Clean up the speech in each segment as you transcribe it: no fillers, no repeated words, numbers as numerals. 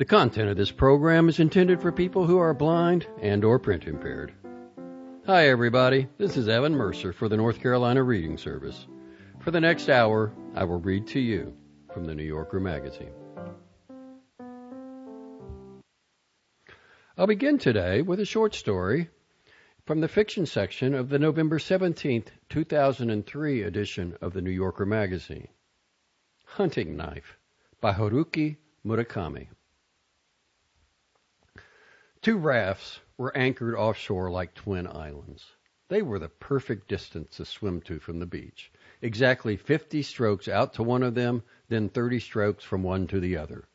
The content of this program is intended for people who are blind and or print impaired. Hi everybody, this is Evan Mercer for the North Carolina Reading Service. For the next hour, I will read to you from the New Yorker magazine. I'll begin today with a short story from the fiction section of the November 17th, 2003 edition of the New Yorker magazine. Hunting Knife by Haruki Murakami. Two rafts were anchored offshore like twin islands. They were the perfect distance to swim to from the beach. Exactly 50 strokes out to one of them, then 30 strokes from one to the other.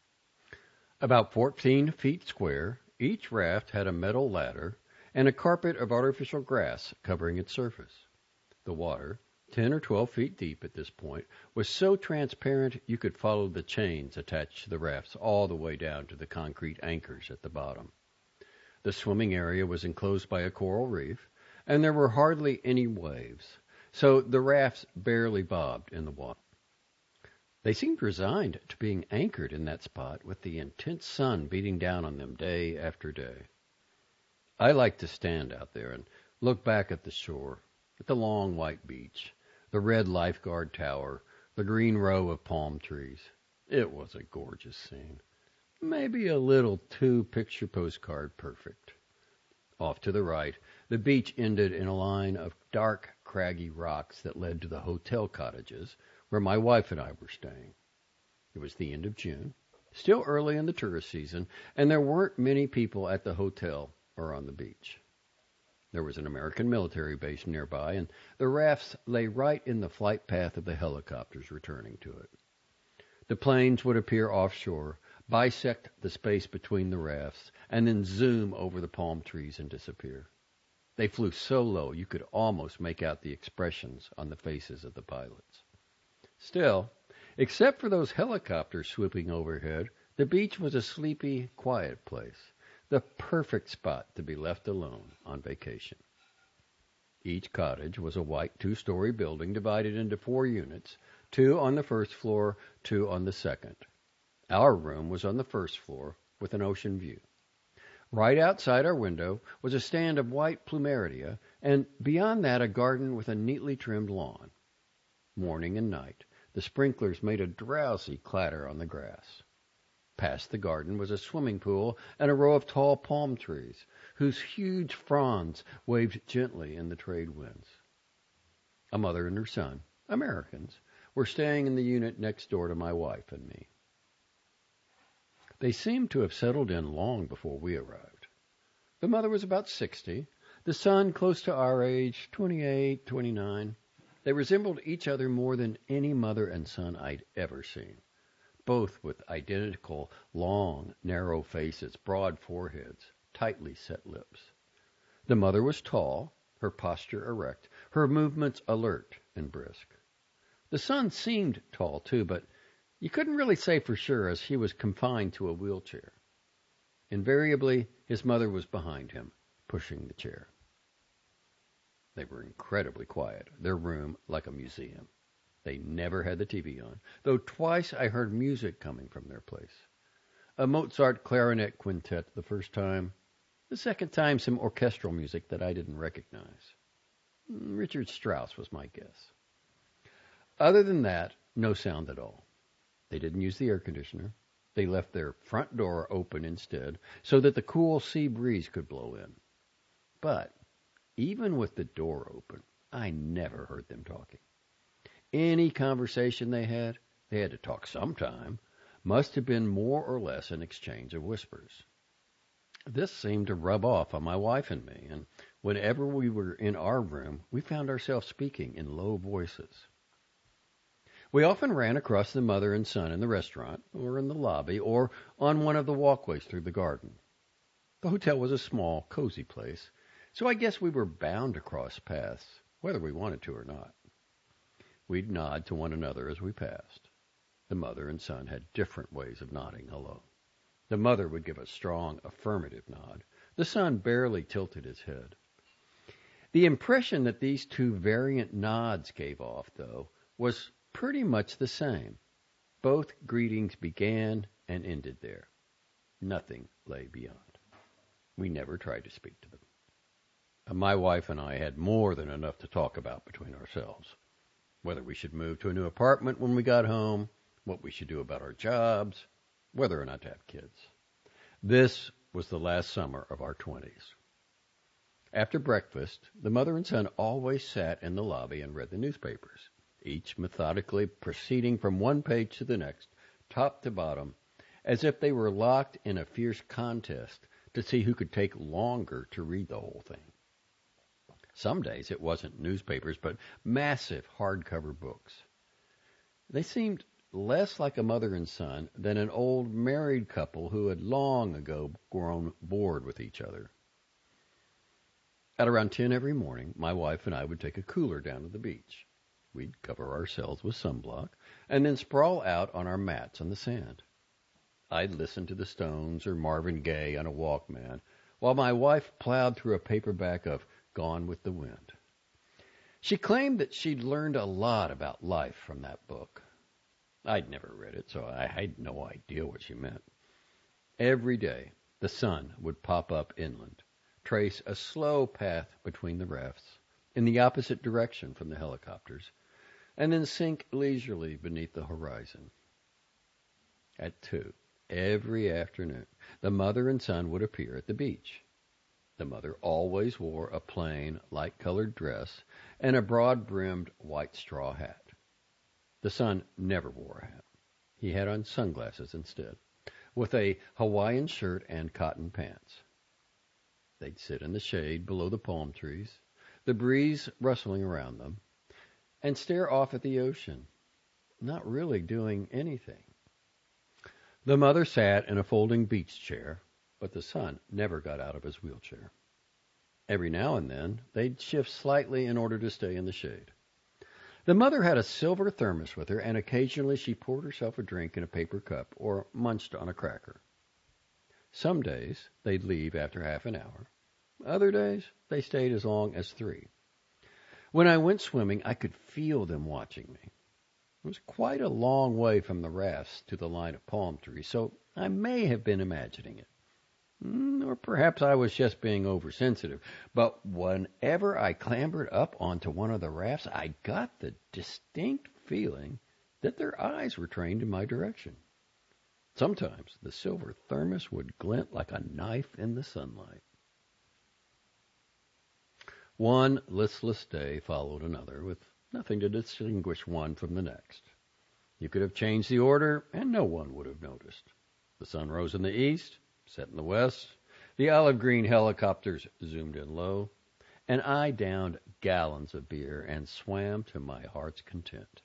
About 14 feet square, each raft had a metal ladder and a carpet of artificial grass covering its surface. The water, 10 or 12 feet deep at this point, was so transparent you could follow the chains attached to the rafts all the way down to the concrete anchors at the bottom. The swimming area was enclosed by a coral reef, and there were hardly any waves, so the rafts barely bobbed in the water. They seemed resigned to being anchored in that spot with the intense sun beating down on them day after day. I liked to stand out there and look back at the shore, at the long white beach, the red lifeguard tower, the green row of palm trees. It was a gorgeous scene. Maybe a little too picture postcard perfect. Off to the right, the beach ended in a line of dark, craggy rocks that led to the hotel cottages where my wife and I were staying. It was the end of June, still early in the tourist season, and there weren't many people at the hotel or on the beach. There was an American military base nearby, and the rafts lay right in the flight path of the helicopters returning to it. The planes would appear offshore, bisect the space between the rafts, and then zoom over the palm trees and disappear. They flew so low you could almost make out the expressions on the faces of the pilots. Still, except for those helicopters swooping overhead, the beach was a sleepy, quiet place, the perfect spot to be left alone on vacation. Each cottage was a white two-story building divided into 4 units, 2 on the first floor, 2 on the second. Our room was on the first floor with an ocean view. Right outside our window was a stand of white plumeria, and beyond that a garden with a neatly trimmed lawn. Morning and night, the sprinklers made a drowsy clatter on the grass. Past the garden was a swimming pool and a row of tall palm trees, whose huge fronds waved gently in the trade winds. A mother and her son, Americans, were staying in the unit next door to my wife and me. They seemed to have settled in long before we arrived. The mother was about 60, the son close to our age, 28, 29. They resembled each other more than any mother and son I'd ever seen, both with identical, long, narrow faces, broad foreheads, tightly set lips. The mother was tall, her posture erect, her movements alert and brisk. The son seemed tall, too, but you couldn't really say for sure as he was confined to a wheelchair. Invariably, his mother was behind him, pushing the chair. They were incredibly quiet, their room like a museum. They never had the TV on, though twice I heard music coming from their place. A Mozart clarinet quintet the first time, the second time some orchestral music that I didn't recognize. Richard Strauss was my guess. Other than that, no sound at all. They didn't use the air conditioner. They left their front door open instead so that the cool sea breeze could blow in. But even with the door open, I never heard them talking. Any conversation they had to talk sometime, must have been more or less an exchange of whispers. This seemed to rub off on my wife and me, and whenever we were in our room, we found ourselves speaking in low voices. We often ran across the mother and son in the restaurant, or in the lobby, or on one of the walkways through the garden. The hotel was a small, cozy place, so I guess we were bound to cross paths, whether we wanted to or not. We'd nod to one another as we passed. The mother and son had different ways of nodding hello. The mother would give a strong affirmative nod. The son barely tilted his head. The impression that these two variant nods gave off, though, was pretty much the same. Both greetings began and ended there. Nothing lay beyond. We never tried to speak to them. My wife and I had more than enough to talk about between ourselves. Whether we should move to a new apartment when we got home, what we should do about our jobs, whether or not to have kids. This was the last summer of our 20s. After breakfast, the mother and son always sat in the lobby and read the newspapers, each methodically proceeding from one page to the next, top to bottom, as if they were locked in a fierce contest to see who could take longer to read the whole thing. Some days it wasn't newspapers, but massive hardcover books. They seemed less like a mother and son than an old married couple who had long ago grown bored with each other. At around 10 every morning, my wife and I would take a cooler down to the beach. We'd cover ourselves with sunblock and then sprawl out on our mats on the sand. I'd listen to the Stones or Marvin Gaye on a Walkman, while my wife plowed through a paperback of Gone with the Wind. She claimed that she'd learned a lot about life from that book. I'd never read it, so I had no idea what she meant. Every day, the sun would pop up inland, trace a slow path between the rafts, in the opposite direction from the helicopters, and then sink leisurely beneath the horizon. At 2, every afternoon, the mother and son would appear at the beach. The mother always wore a plain, light-colored dress and a broad-brimmed white straw hat. The son never wore a hat. He had on sunglasses instead, with a Hawaiian shirt and cotton pants. They'd sit in the shade below the palm trees, the breeze rustling around them, and stare off at the ocean, not really doing anything. The mother sat in a folding beach chair, but the son never got out of his wheelchair. Every now and then, they'd shift slightly in order to stay in the shade. The mother had a silver thermos with her, and occasionally she poured herself a drink in a paper cup or munched on a cracker. Some days, they'd leave after half an hour. Other days, they stayed as long as 3. When I went swimming, I could feel them watching me. It was quite a long way from the rafts to the line of palm trees, so I may have been imagining it. Or perhaps I was just being oversensitive. But whenever I clambered up onto one of the rafts, I got the distinct feeling that their eyes were trained in my direction. Sometimes the silver thermos would glint like a knife in the sunlight. One listless day followed another, with nothing to distinguish one from the next. You could have changed the order, and no one would have noticed. The sun rose in the east, set in the west, the olive green helicopters zoomed in low, and I downed gallons of beer and swam to my heart's content.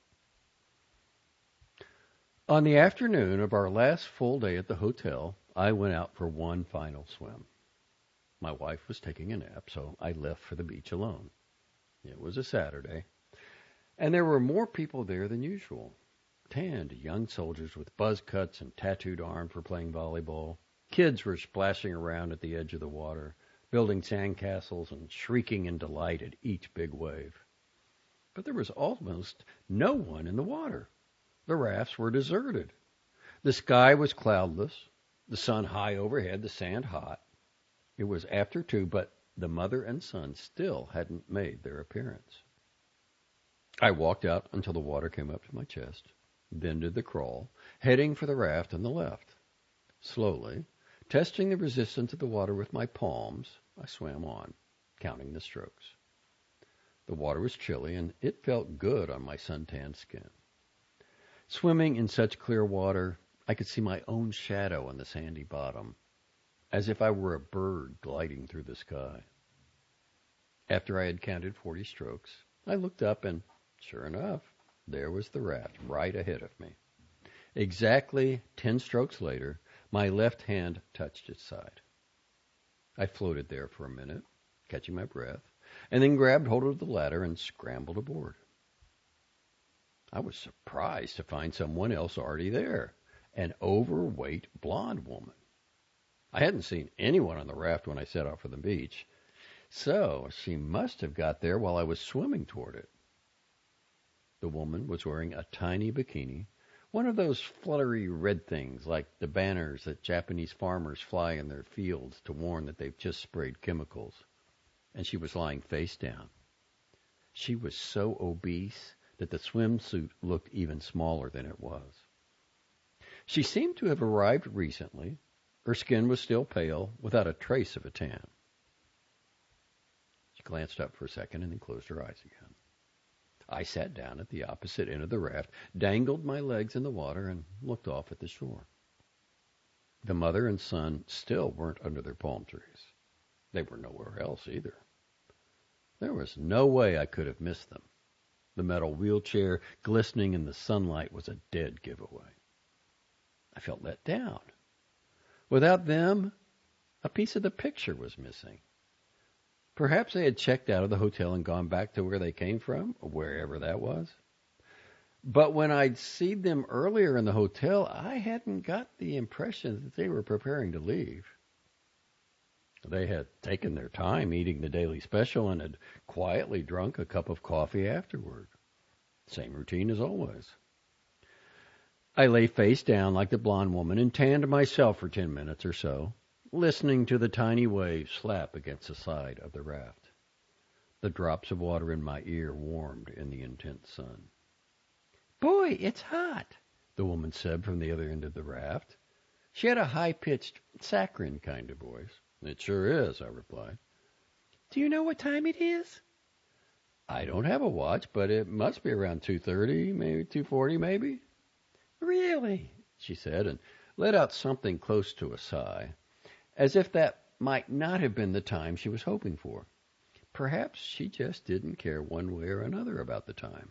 On the afternoon of our last full day at the hotel, I went out for one final swim. My wife was taking a nap, so I left for the beach alone. It was a Saturday, and there were more people there than usual. Tanned young soldiers with buzz cuts and tattooed arms were playing volleyball. Kids were splashing around at the edge of the water, building sandcastles and shrieking in delight at each big wave. But there was almost no one in the water. The rafts were deserted. The sky was cloudless, the sun high overhead, the sand hot. It was after 2, but the mother and son still hadn't made their appearance. I walked out until the water came up to my chest, then did the crawl, heading for the raft on the left. Slowly, testing the resistance of the water with my palms, I swam on, counting the strokes. The water was chilly, and it felt good on my suntanned skin. Swimming in such clear water, I could see my own shadow on the sandy bottom, as if I were a bird gliding through the sky. After I had counted 40 strokes, I looked up, and sure enough, there was the raft right ahead of me. Exactly 10 strokes later, my left hand touched its side. I floated there for a minute, catching my breath, and then grabbed hold of the ladder and scrambled aboard. I was surprised to find someone else already there, an overweight blonde woman. I hadn't seen anyone on the raft when I set off for the beach, so she must have got there while I was swimming toward it. The woman was wearing a tiny bikini One of those fluttery red things like the banners that Japanese farmers fly in their fields to warn that they've just sprayed chemicals. And she was lying face down. She was so obese that the swimsuit looked even smaller than it was. She seemed to have arrived recently. Her skin was still pale, without a trace of a tan. She glanced up for a second and then closed her eyes again. I sat down at the opposite end of the raft, dangled my legs in the water, and looked off at the shore. The mother and son still weren't under their palm trees. They were nowhere else either. There was no way I could have missed them. The metal wheelchair glistening in the sunlight was a dead giveaway. I felt let down. Without them, a piece of the picture was missing. Perhaps they had checked out of the hotel and gone back to where they came from, or wherever that was. But when I'd seen them earlier in the hotel, I hadn't got the impression that they were preparing to leave. They had taken their time eating the daily special and had quietly drunk a cup of coffee afterward. Same routine as always. I lay face down like the blonde woman and tanned myself for 10 minutes or so, listening to the tiny waves slap against the side of the raft. The drops of water in my ear warmed in the intense sun. "Boy, it's hot," the woman said from the other end of the raft. She had a high-pitched, saccharine kind of voice. "It sure is," I replied. "Do you know what time it is?" "I don't have a watch, but it must be around 2:30, maybe 2:40, maybe." "Really?" she said, and let out something close to a sigh, as if that might not have been the time she was hoping for. Perhaps she just didn't care one way or another about the time.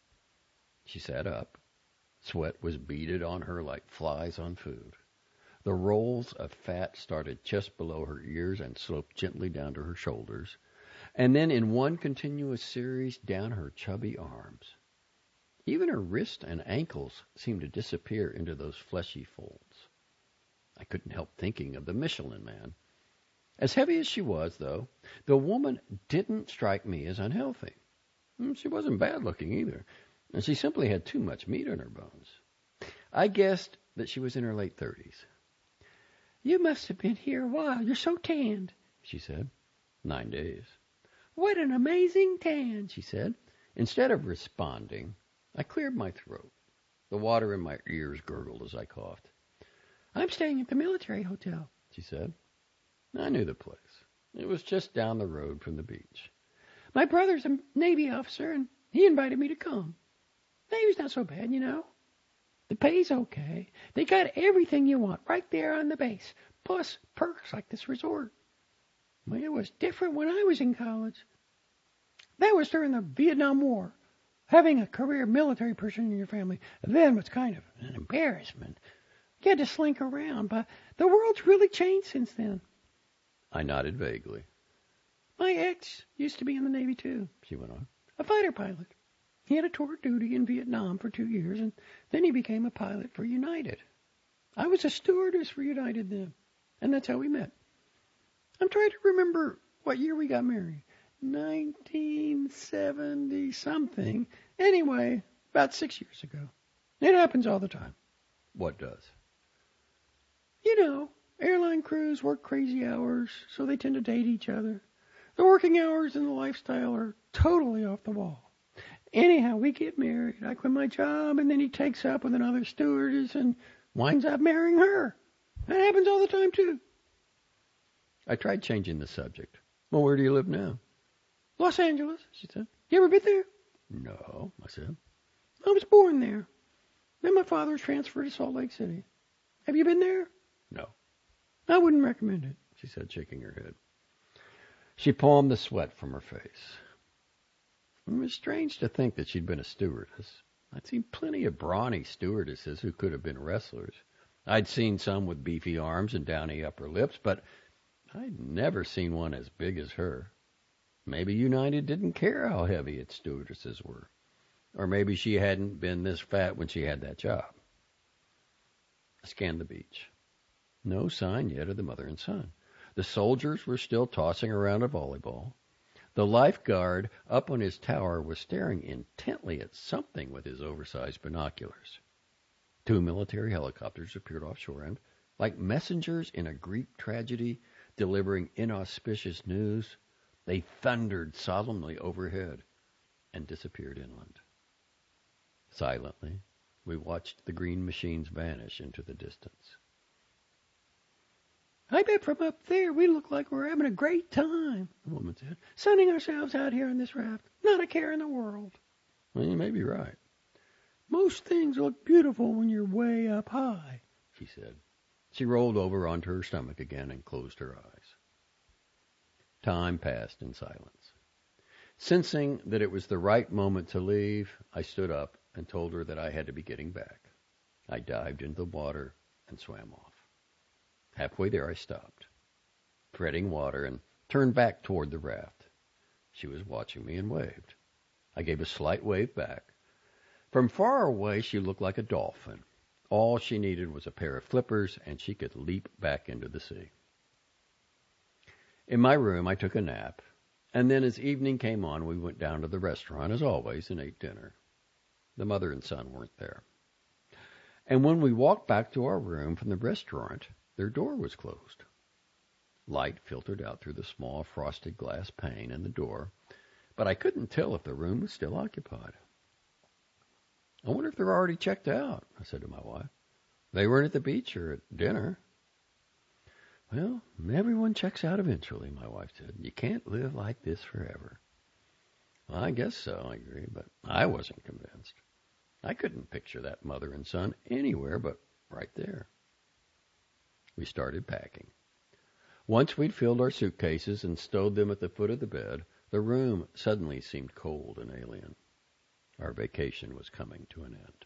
She sat up. Sweat was beaded on her like flies on food. The rolls of fat started just below her ears and sloped gently down to her shoulders, and then in one continuous series down her chubby arms. Even her wrists and ankles seemed to disappear into those fleshy folds. I couldn't help thinking of the Michelin Man. As heavy as she was, though, the woman didn't strike me as unhealthy. She wasn't bad-looking either, and she simply had too much meat on her bones. I guessed that she was in her late 30s. "You must have been here a while. You're so tanned," she said. 9 days. "What an amazing tan," she said. Instead of responding, I cleared my throat. The water in my ears gurgled as I coughed. "I'm staying at the military hotel," she said. I knew the place. It was just down the road from the beach. "My brother's a Navy officer, and he invited me to come. Navy's not so bad, you know. The pay's okay. They got everything you want right there on the base, plus perks like this resort. Well, it was different when I was in college. That was during the Vietnam War. Having a career military person in your family then was kind of an embarrassment. You had to slink around, but the world's really changed since then." I nodded vaguely. "My ex used to be in the Navy, too," she went on. "A fighter pilot. He had a tour of duty in Vietnam for 2 years, and then he became a pilot for United. I was a stewardess for United then, and that's how we met. I'm trying to remember what year we got married. 1970-something. Anyway, about 6 years ago. It happens all the time." "What does?" "You know, airline crews work crazy hours, so they tend to date each other. The working hours and the lifestyle are totally off the wall. Anyhow, we get married. I quit my job, and then he takes up with another stewardess and winds up marrying her. That happens all the time, too." I tried changing the subject. "Well, where do you live now?" "Los Angeles," she said. "You ever been there?" "No," I said. "I was born there. Then my father was transferred to Salt Lake City. Have you been there?" "No." "I wouldn't recommend it," she said, shaking her head. She palmed the sweat from her face. It was strange to think that she'd been a stewardess. I'd seen plenty of brawny stewardesses who could have been wrestlers. I'd seen some with beefy arms and downy upper lips, but I'd never seen one as big as her. Maybe United didn't care how heavy its stewardesses were. Or maybe she hadn't been this fat when she had that job. I scanned the beach. No sign yet of the mother and son. The soldiers were still tossing around a volleyball. The lifeguard up on his tower was staring intently at something with his oversized binoculars. 2 military helicopters appeared offshore and, like messengers in a Greek tragedy delivering inauspicious news, they thundered solemnly overhead and disappeared inland. Silently, we watched the green machines vanish into the distance. "I bet from up there we look like we're having a great time," the woman said, "sunning ourselves out here on this raft. Not a care in the world." "Well, you may be right." "Most things look beautiful when you're way up high," she said. She rolled over onto her stomach again and closed her eyes. Time passed in silence. Sensing that it was the right moment to leave, I stood up and told her that I had to be getting back. I dived into the water and swam off. Halfway there I stopped, treading water, and turned back toward the raft. She was watching me and waved. I gave a slight wave back. From far away she looked like a dolphin. All she needed was a pair of flippers, and she could leap back into the sea. In my room I took a nap, and then as evening came on we went down to the restaurant, as always, and ate dinner. The mother and son weren't there. And when we walked back to our room from the restaurant, their door was closed. Light filtered out through the small frosted glass pane in the door, but I couldn't tell if the room was still occupied. "I wonder if they're already checked out," I said to my wife. "They weren't at the beach or at dinner." "Well, everyone checks out eventually," my wife said. "You can't live like this forever." "Well, I guess so," I agreed, but I wasn't convinced. I couldn't picture that mother and son anywhere but right there. We started packing. Once we'd filled our suitcases and stowed them at the foot of the bed, the room suddenly seemed cold and alien. Our vacation was coming to an end.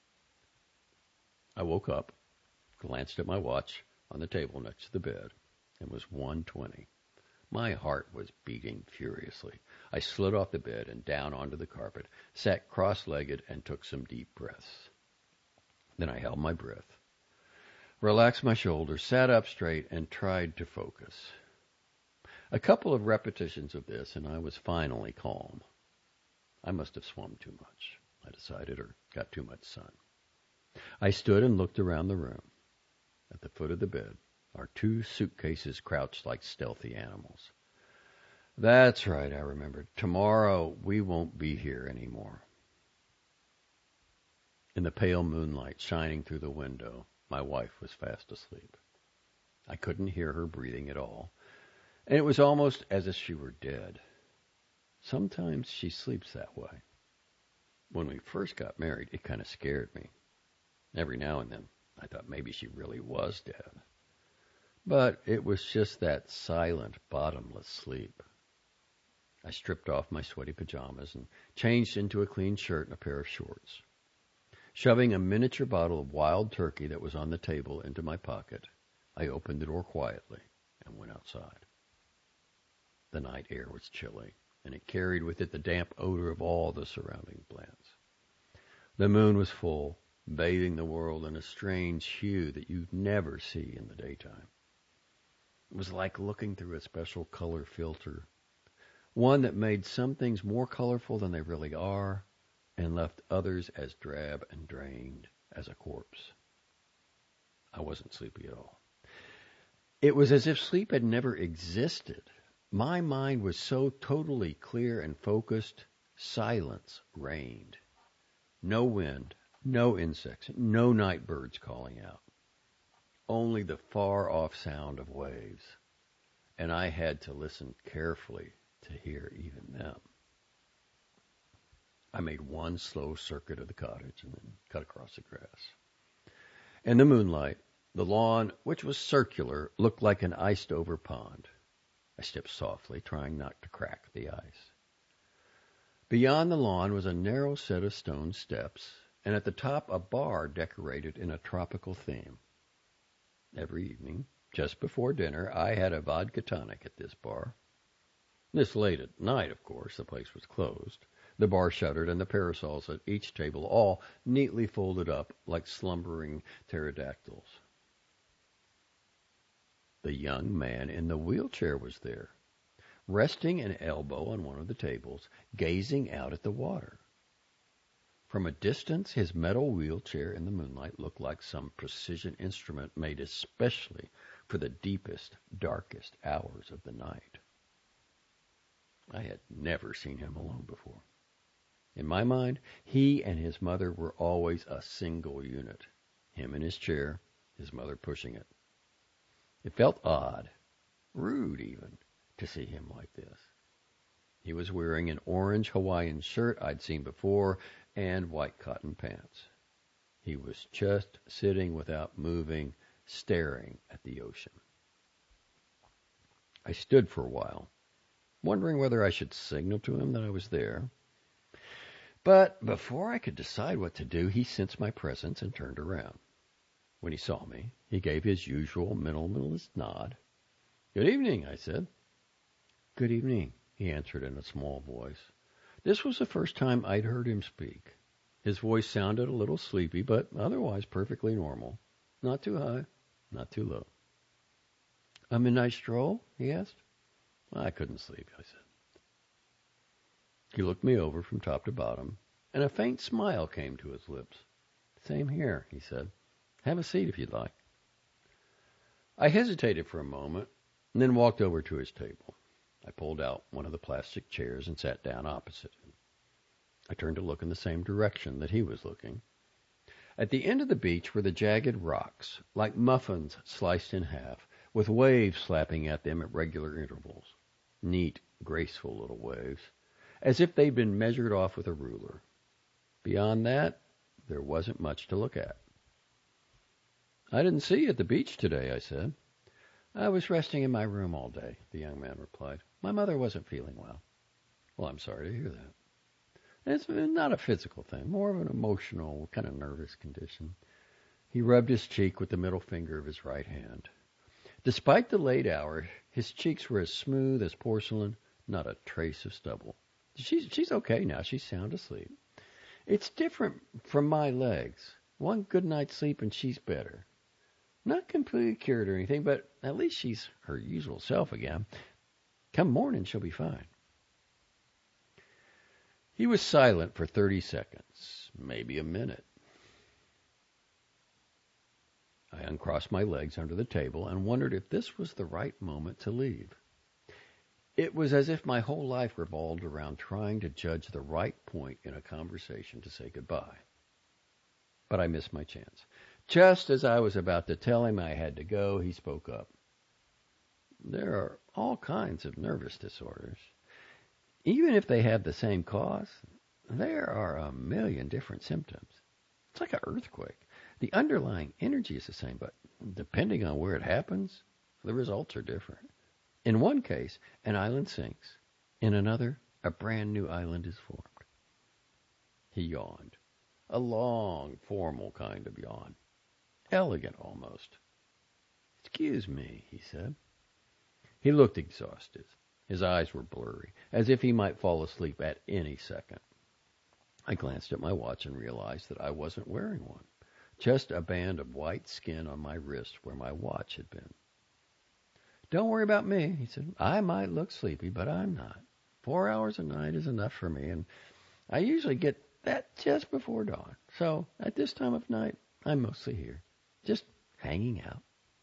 I woke up, glanced at my watch on the table next to the bed. It was 1:20. My heart was beating furiously. I slid off the bed and down onto the carpet, sat cross-legged, and took some deep breaths. Then I held my breath, relaxed my shoulders, sat up straight, and tried to focus. A couple of repetitions of this, and I was finally calm. I must have swum too much, I decided, or got too much sun. I stood and looked around the room. At the foot of the bed, our 2 suitcases crouched like stealthy animals. That's right, I remembered. Tomorrow we won't be here anymore. In the pale moonlight shining through the window, my wife was fast asleep. I couldn't hear her breathing at all, and it was almost as if she were dead. Sometimes she sleeps that way. When we first got married, it kind of scared me. Every now and then, I thought maybe she really was dead. But it was just that silent, bottomless sleep. I stripped off my sweaty pajamas and changed into a clean shirt and a pair of shorts. Shoving a miniature bottle of wild turkey that was on the table into my pocket, I opened the door quietly and went outside. The night air was chilly, and it carried with it the damp odor of all the surrounding plants. The moon was full, bathing the world in a strange hue that you'd never see in the daytime. It was like looking through a special color filter, one that made some things more colorful than they really are, and left others as drab and drained as a corpse. I wasn't sleepy at all. It was as if sleep had never existed. My mind was so totally clear and focused, silence reigned. No wind, no insects, no night birds calling out. Only the far-off sound of waves, and I had to listen carefully to hear even them. I made one slow circuit of the cottage and then cut across the grass. In the moonlight, the lawn, which was circular, looked like an iced-over pond. I stepped softly, trying not to crack the ice. Beyond the lawn was a narrow set of stone steps, and at the top a bar decorated in a tropical theme. Every evening, just before dinner, I had a vodka tonic at this bar. This late at night, of course, the place was closed. The bar shuttered, and the parasols at each table all neatly folded up like slumbering pterodactyls. The young man in the wheelchair was there, resting an elbow on one of the tables, gazing out at the water. From a distance, his metal wheelchair in the moonlight looked like some precision instrument made especially for the deepest, darkest hours of the night. I had never seen him alone before. In my mind, he and his mother were always a single unit. Him in his chair, his mother pushing it. It felt odd, rude even, to see him like this. He was wearing an orange Hawaiian shirt I'd seen before and white cotton pants. He was just sitting without moving, staring at the ocean. I stood for a while, wondering whether I should signal to him that I was there. But before I could decide what to do, he sensed my presence and turned around. When he saw me, he gave his usual minimalist nod. "Good evening," I said. "Good evening," he answered in a small voice. This was the first time I'd heard him speak. His voice sounded a little sleepy, but otherwise perfectly normal. Not too high, not too low. "A midnight stroll?" he asked. "I couldn't sleep," I said. He looked me over from top to bottom, and a faint smile came to his lips. "Same here," he said. "Have a seat if you'd like." I hesitated for a moment, and then walked over to his table. I pulled out one of the plastic chairs and sat down opposite him. I turned to look in the same direction that he was looking. At the end of the beach were the jagged rocks, like muffins sliced in half, with waves slapping at them at regular intervals. Neat, graceful little waves, as if they'd been measured off with a ruler. Beyond that, there wasn't much to look at. "I didn't see you at the beach today," I said. "I was resting in my room all day," the young man replied. "My mother wasn't feeling well." "Well, I'm sorry to hear that." "It's not a physical thing, more of an emotional, kind of nervous condition." He rubbed his cheek with the middle finger of his right hand. Despite the late hour, his cheeks were as smooth as porcelain, not a trace of stubble. She's okay now. She's sound asleep. It's different from my legs. One good night's sleep and she's better. Not completely cured or anything, but at least she's her usual self again. Come morning, she'll be fine." He was silent for 30 seconds, maybe a minute. I uncrossed my legs under the table and wondered if this was the right moment to leave. It was as if my whole life revolved around trying to judge the right point in a conversation to say goodbye. But I missed my chance. Just as I was about to tell him I had to go, he spoke up. "There are all kinds of nervous disorders. Even if they have the same cause, there are a million different symptoms. It's like an earthquake. The underlying energy is the same, but depending on where it happens, the results are different. In one case, an island sinks. In another, a brand new island is formed." He yawned. A long, formal kind of yawn. Elegant almost. "Excuse me," he said. He looked exhausted. His eyes were blurry, as if he might fall asleep at any second. I glanced at my watch and realized that I wasn't wearing one. Just a band of white skin on my wrist where my watch had been. "Don't worry about me," he said. "I might look sleepy, but I'm not. 4 hours a night is enough for me, and I usually get that just before dawn. So at this time of night, I'm mostly here, just hanging out."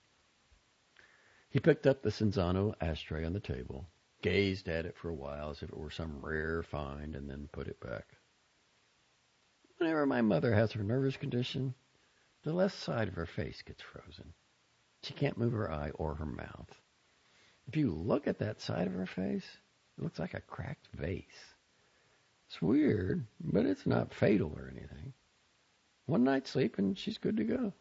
He picked up the Cinzano ashtray on the table, gazed at it for a while as if it were some rare find, and then put it back. "Whenever my mother has her nervous condition, the left side of her face gets frozen. She can't move her eye or her mouth. If you look at that side of her face, it looks like a cracked vase. It's weird, but it's not fatal or anything. One night's sleep and she's good to go."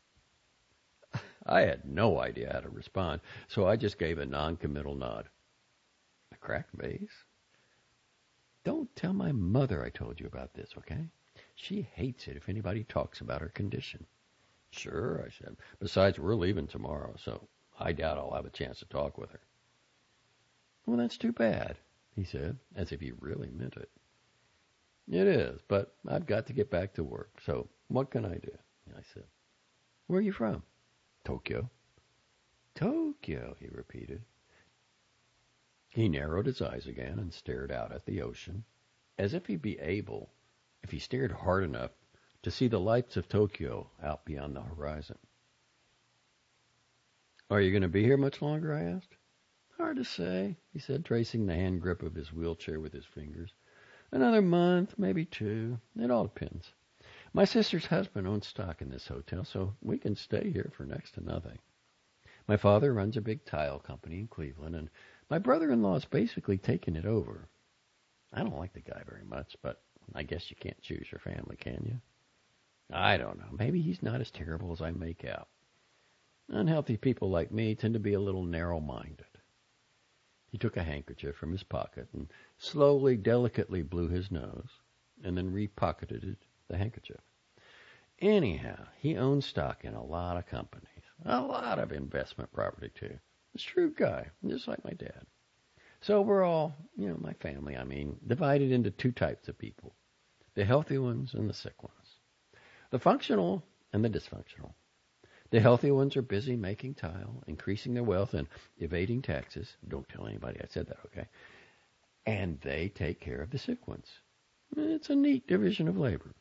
I had no idea how to respond, so I just gave a non-committal nod. "A cracked vase? Don't tell my mother I told you about this, okay? She hates it if anybody talks about her condition." "Sure," I said. "Besides, we're leaving tomorrow, so I doubt I'll have a chance to talk with her." "Well, that's too bad," he said, as if he really meant it. "It is, but I've got to get back to work, so what can I do?" I said. "Where are you from?" "Tokyo." "Tokyo," he repeated. He narrowed his eyes again and stared out at the ocean, as if he'd be able if he stared hard enough to see the lights of Tokyo out beyond the horizon. Are you going to be here much longer, I asked. Hard to say, he said, tracing the hand grip of his wheelchair with his fingers. Another month, maybe 2. It all depends. My sister's husband owns stock in this hotel, so we can stay here for next to nothing. My father runs a big tile company in Cleveland, and my brother-in-law's basically taken it over. I don't like the guy very much, but I guess you can't choose your family, can you? I don't know. Maybe he's not as terrible as I make out. Unhealthy people like me tend to be a little narrow-minded. He took a handkerchief from his pocket and slowly, delicately blew his nose, and then repocketed the handkerchief. Anyhow, he owns stock in a lot of companies, a lot of investment property, too. A shrewd guy, just like my dad. So we're all, my family, divided into 2 types of people. The healthy ones and the sick ones. The functional and the dysfunctional. The healthy ones are busy making tile, increasing their wealth, and evading taxes. Don't tell anybody I said that, okay? And they take care of the sick ones. It's a neat division of labor.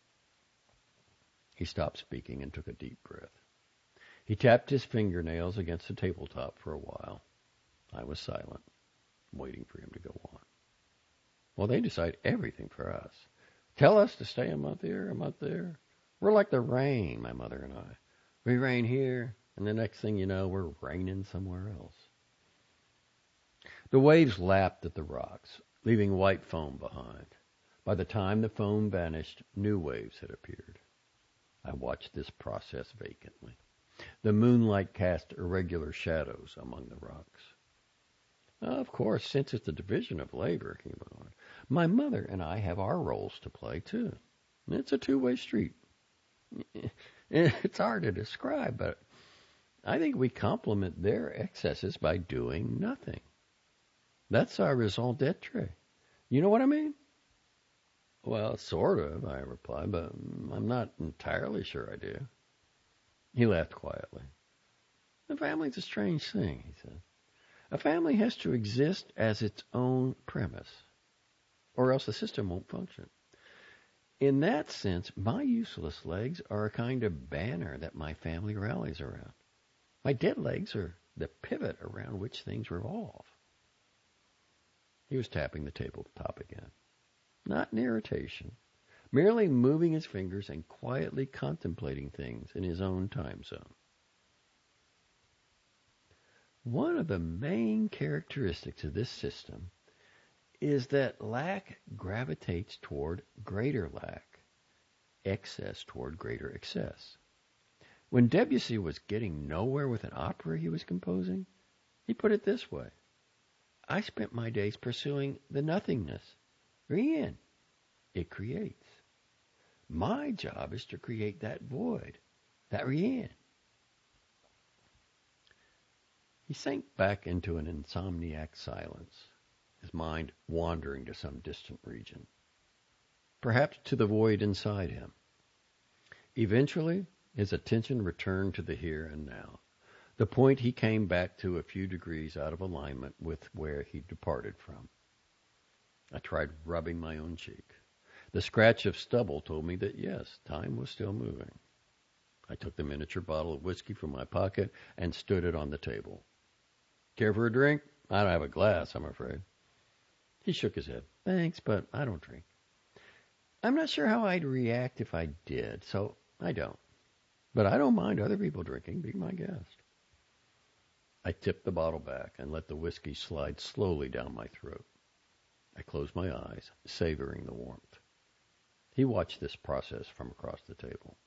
He stopped speaking and took a deep breath. He tapped his fingernails against the tabletop for a while. I was silent, waiting for him to go on. Well, they decide everything for us. Tell us to stay a month here, a month there. We're like the rain, my mother and I. We rain here, and the next thing you know, we're raining somewhere else. The waves lapped at the rocks, leaving white foam behind. By the time the foam vanished, new waves had appeared. I watched this process vacantly. The moonlight cast irregular shadows among the rocks. Of course, since it's a division of labor, he went on, my mother and I have our roles to play, too. It's a 2-way street. It's hard to describe, but I think we complement their excesses by doing nothing. That's our raison d'etre. You know what I mean? Well, sort of, I replied, but I'm not entirely sure I do. He laughed quietly. The family's a strange thing, he said. A family has to exist as its own premise, or else the system won't function. In that sense, my useless legs are a kind of banner that my family rallies around. My dead legs are the pivot around which things revolve. He was tapping the tabletop again. Not in irritation, merely moving his fingers and quietly contemplating things in his own time zone. One of the main characteristics of this system is that lack gravitates toward greater lack, excess toward greater excess. When Debussy was getting nowhere with an opera he was composing, he put it this way: I spent my days pursuing the nothingness. Rien. It creates. My job is to create that void, that rien. He sank back into an insomniac silence, his mind wandering to some distant region, perhaps to the void inside him. Eventually, his attention returned to the here and now, the point he came back to a few degrees out of alignment with where he departed from. I tried rubbing my own cheek. The scratch of stubble told me that, yes, time was still moving. I took the miniature bottle of whiskey from my pocket and stood it on the table. Care for a drink? I don't have a glass, I'm afraid. He shook his head. Thanks, but I don't drink. I'm not sure how I'd react if I did, so I don't. But I don't mind other people drinking. Be my guest. I tipped the bottle back and let the whiskey slide slowly down my throat. I closed my eyes, savoring the warmth. He watched this process from across the table.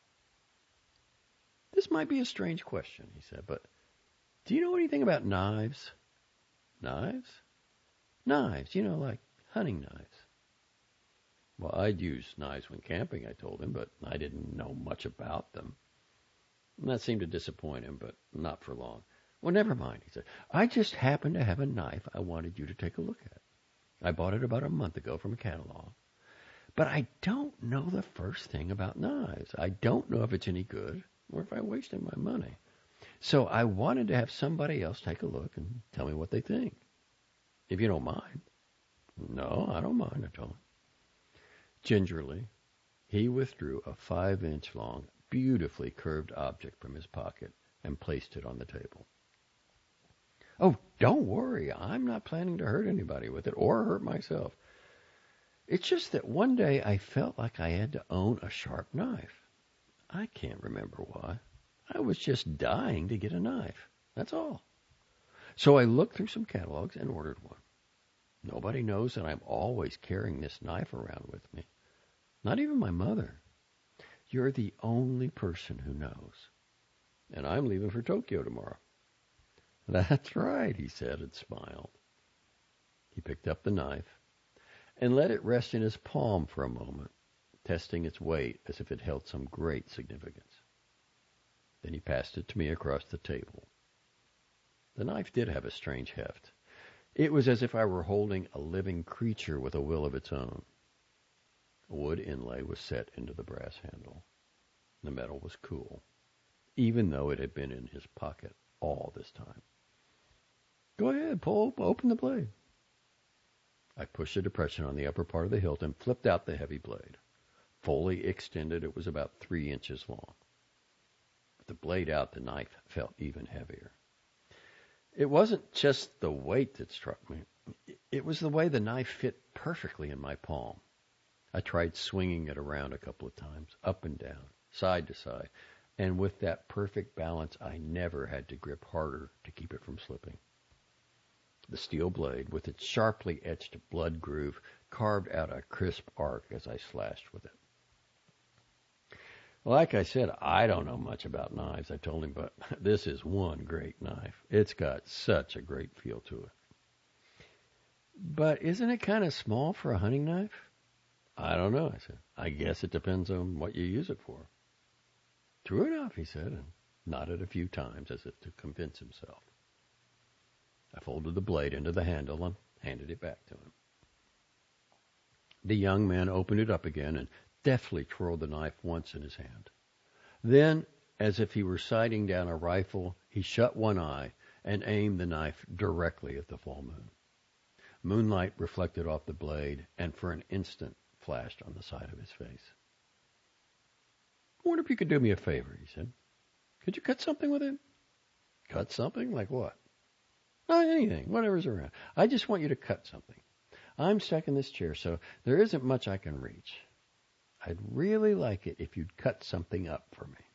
This might be a strange question, he said, but do you know anything about knives? Knives? Knives, like hunting knives. Well, I'd use knives when camping, I told him, but I didn't know much about them. And that seemed to disappoint him, but not for long. Well, never mind, he said. I just happen to have a knife I wanted you to take a look at. I bought it about a month ago from a catalog. But I don't know the first thing about knives. I don't know if it's any good or if I wasted my money. So I wanted to have somebody else take a look and tell me what they think. If you don't mind. No, I don't mind, I told him. Gingerly, he withdrew a 5-inch long, beautifully curved object from his pocket and placed it on the table. Oh, don't worry. I'm not planning to hurt anybody with it or hurt myself. It's just that one day I felt like I had to own a sharp knife. I can't remember why. I was just dying to get a knife. That's all. So I looked through some catalogs and ordered one. Nobody knows that I'm always carrying this knife around with me. Not even my mother. You're the only person who knows. And I'm leaving for Tokyo tomorrow. That's right, he said and smiled. He picked up the knife and let it rest in his palm for a moment, testing its weight as if it held some great significance. Then he passed it to me across the table. The knife did have a strange heft. It was as if I were holding a living creature with a will of its own. A wood inlay was set into the brass handle. The metal was cool, even though it had been in his pocket all this time. Go ahead, open the blade. I pushed a depression on the upper part of the hilt and flipped out the heavy blade. Fully extended, it was about 3 inches long. With the blade out, the knife felt even heavier. It wasn't just the weight that struck me. It was the way the knife fit perfectly in my palm. I tried swinging it around a couple of times, up and down, side to side, and with that perfect balance, I never had to grip harder to keep it from slipping. The steel blade, with its sharply etched blood groove, carved out a crisp arc as I slashed with it. Like I said, I don't know much about knives, I told him, but this is one great knife. It's got such a great feel to it. But isn't it kind of small for a hunting knife? I don't know, I said. I guess it depends on what you use it for. True enough, he said, and nodded a few times as if to convince himself. I folded the blade into the handle and handed it back to him. The young man opened it up again and deftly twirled the knife once in his hand. Then, as if he were sighting down a rifle, he shut one eye and aimed the knife directly at the full moon. Moonlight reflected off the blade and for an instant flashed on the side of his face. I wonder if you could do me a favor, he said. Could you cut something with it? Cut something? Like what? Anything, whatever's around. I just want you to cut something. I'm stuck in this chair, so there isn't much I can reach. I'd really like it if you'd cut something up for me.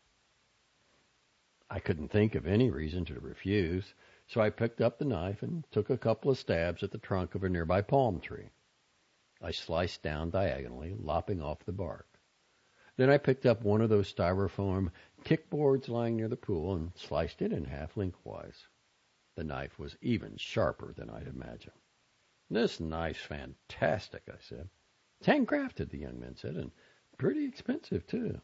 I couldn't think of any reason to refuse, so I picked up the knife and took a couple of stabs at the trunk of a nearby palm tree. I sliced down diagonally, lopping off the bark. Then I picked up one of those styrofoam kickboards lying near the pool and sliced it in half lengthwise. The knife was even sharper than I'd imagined. This knife's fantastic, I said. It's handcrafted, the young man said, and pretty expensive, too.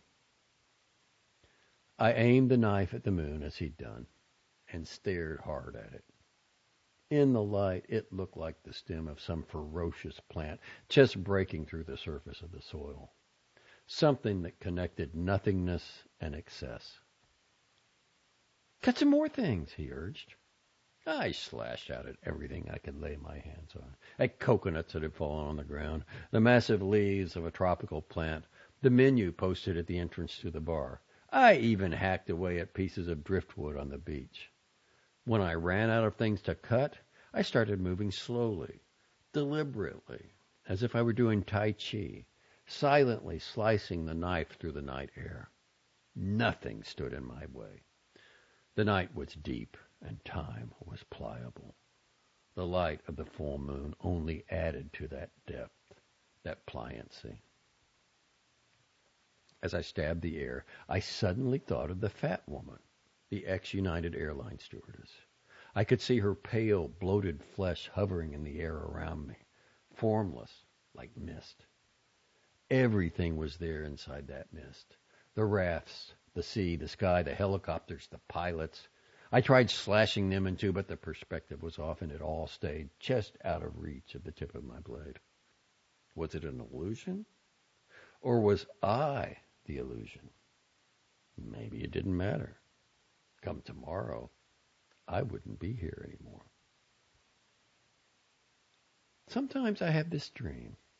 I aimed the knife at the moon as he'd done and stared hard at it. In the light, it looked like the stem of some ferocious plant just breaking through the surface of the soil. Something that connected nothingness and excess. Cut some more things, he urged. I slashed out at everything I could lay my hands on. At coconuts that had fallen on the ground, the massive leaves of a tropical plant, the menu posted at the entrance to the bar. I even hacked away at pieces of driftwood on the beach. When I ran out of things to cut, I started moving slowly, deliberately, as if I were doing Tai Chi, silently slicing the knife through the night air. Nothing stood in my way. The night was deep, and time was pliable. The light of the full moon only added to that depth, that pliancy. As I stabbed the air, I suddenly thought of the fat woman, the ex-United Airlines stewardess. I could see her pale, bloated flesh hovering in the air around me, formless, like mist. Everything was there inside that mist. The rafts, the sea, the sky, the helicopters, the pilots. I tried slashing them in two, but the perspective was off, and it all stayed just out of reach of the tip of my blade. Was it an illusion? Or was I the illusion? Maybe it didn't matter. Come tomorrow, I wouldn't be here anymore. Sometimes I have this dream.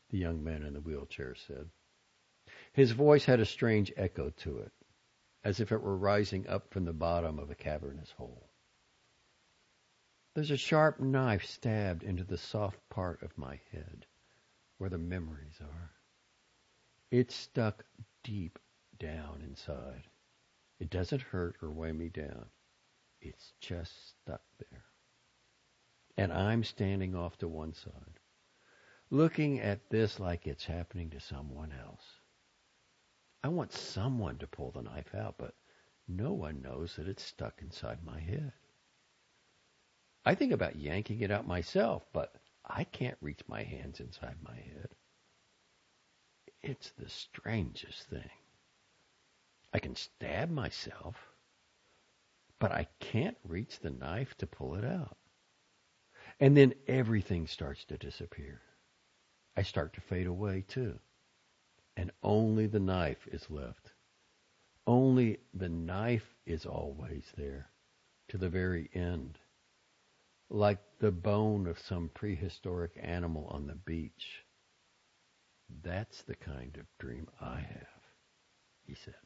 the young man in the wheelchair said. His voice had a strange echo to it, as if it were rising up from the bottom of a cavernous hole. There's a sharp knife stabbed into the soft part of my head, where the memories are. It's stuck deep down inside. It doesn't hurt or weigh me down. It's just stuck there. And I'm standing off to one side, looking at this like it's happening to someone else. I want someone to pull the knife out, but no one knows that it's stuck inside my head. I think about yanking it out myself, but I can't reach my hands inside my head. It's the strangest thing. I can stab myself, but I can't reach the knife to pull it out. And then everything starts to disappear. I start to fade away too. And only the knife is left. Only the knife is always there, to the very end. Like the bone of some prehistoric animal on the beach. That's the kind of dream I have, he said.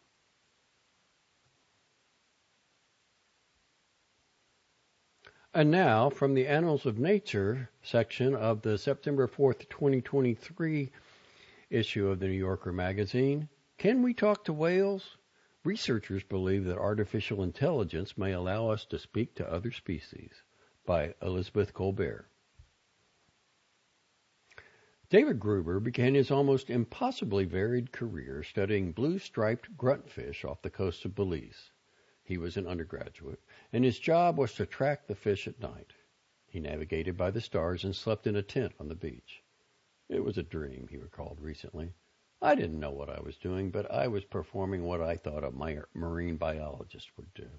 And now, from the Annals of Nature section of the September 4th, 2023 issue of the New Yorker magazine, Can We Talk to Whales? Researchers believe that artificial intelligence may allow us to speak to other species, by Elizabeth Colbert. David Gruber began his almost impossibly varied career studying blue-striped gruntfish off the coast of Belize. He was an undergraduate, and his job was to track the fish at night. He navigated by the stars and slept in a tent on the beach. It was a dream, he recalled recently. I didn't know what I was doing, but I was performing what I thought a marine biologist would do.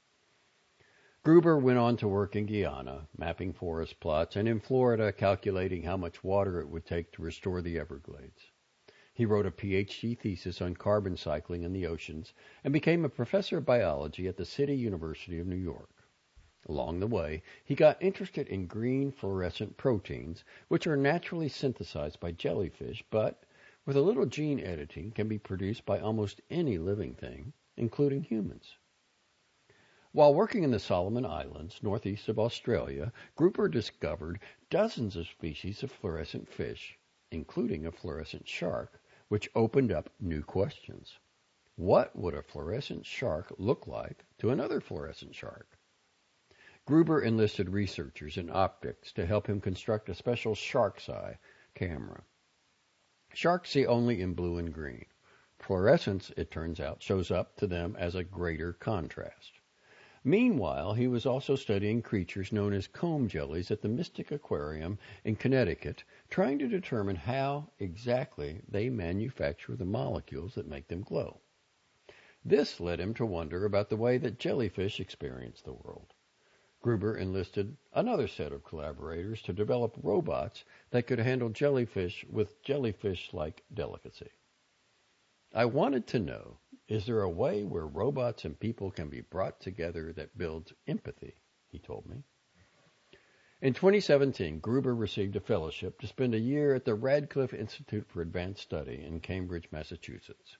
Gruber went on to work in Guyana, mapping forest plots, and in Florida, calculating how much water it would take to restore the Everglades. He wrote a PhD thesis on carbon cycling in the oceans and became a professor of biology at the City University of New York. Along the way, he got interested in green fluorescent proteins, which are naturally synthesized by jellyfish, but with a little gene editing can be produced by almost any living thing, including humans. While working in the Solomon Islands, northeast of Australia, Gruber discovered dozens of species of fluorescent fish, including a fluorescent shark, which opened up new questions. What would a fluorescent shark look like to another fluorescent shark? Gruber enlisted researchers in optics to help him construct a special shark's eye camera. Sharks see only in blue and green. Fluorescence, it turns out, shows up to them as a greater contrast. Meanwhile, he was also studying creatures known as comb jellies at the Mystic Aquarium in Connecticut, trying to determine how exactly they manufacture the molecules that make them glow. This led him to wonder about the way that jellyfish experience the world. Gruber enlisted another set of collaborators to develop robots that could handle jellyfish with jellyfish-like delicacy. I wanted to know, is there a way where robots and people can be brought together that builds empathy, he told me. In 2017, Gruber received a fellowship to spend a year at the Radcliffe Institute for Advanced Study in Cambridge, Massachusetts.